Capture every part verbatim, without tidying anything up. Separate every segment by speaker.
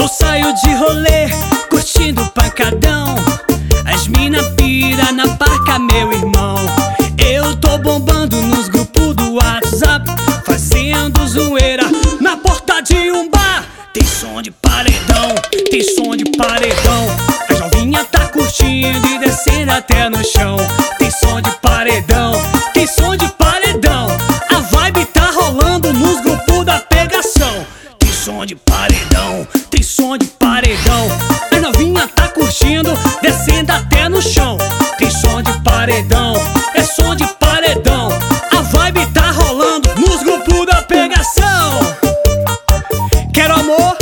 Speaker 1: Eu saio de rolê, curtindo pancadão. As mina pira na parca, meu irmão. Eu tô bombando nos grupos do WhatsApp, fazendo zoeira na porta de um bar. Tem som de paredão, tem som de paredão. A novinha tá curtindo e descendo até no chão. Tem som de paredão, tem som de paredão. A vibe tá rolando nos grupos da pegação. Tem som de paredão, tem som de paredão. A novinha tá curtindo, descendo até no chão. Tem som de paredão, é som de paredão. A vibe tá rolando nos grupos da pegação. Quero amor?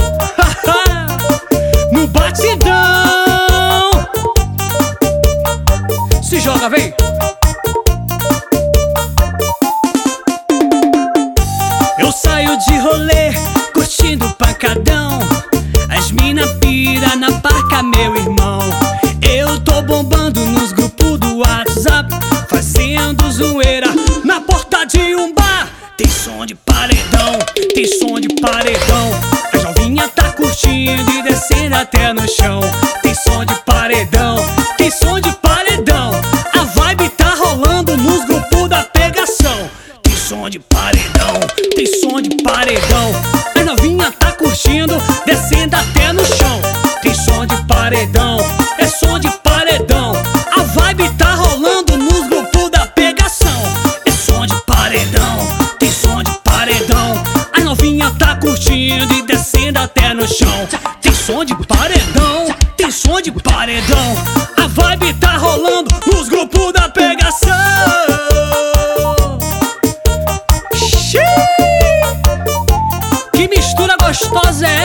Speaker 1: No batidão. Se joga, vem. Eu saio de rolê, curtindo pancadão. As mina pira na parca, meu irmão. Eu tô bombando nos grupos do WhatsApp, fazendo zoeira na porta de um bar. Tem som de paredão, tem som de paredão. A novinha tá curtindo e descendo até no chão. Tem som de paredão, tem som de paredão. A vibe tá rolando nos grupos da pegação. Tem som de paredão, tem som de paredão. A novinha tá curtindo, descendo até no chão. Tem som de paredão, é som de paredão. A vibe tá rolando nos grupos da pegação. É som de paredão, tem som de paredão. A novinha tá curtindo e descendo até no chão. Tem som de paredão, tem som de paredão. A vibe tá rolando nos grupos da pegação. Que mistura gostosa é